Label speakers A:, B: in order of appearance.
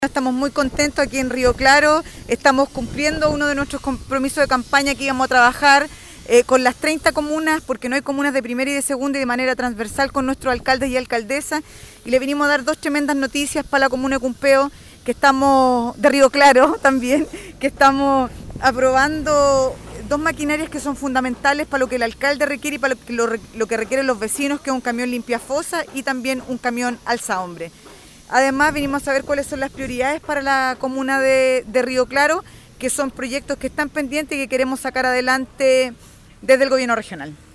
A: Estamos muy contentos aquí en Río Claro, estamos cumpliendo uno de nuestros compromisos de campaña que íbamos a trabajar con las 30 comunas, porque no hay comunas de primera y de segunda, y de manera transversal con nuestros alcaldes y alcaldesas, y le venimos a dar dos tremendas noticias para la comuna de Cumpeo, que estamos, de Río Claro también, que estamos aprobando dos maquinarias que son fundamentales para lo que el alcalde requiere y para lo que requieren los vecinos, que es un camión limpiafosa y también un camión alzahombre. Además, venimos a saber cuáles son las prioridades para la comuna de Río Claro, que son proyectos que están pendientes y que queremos sacar adelante desde el gobierno regional.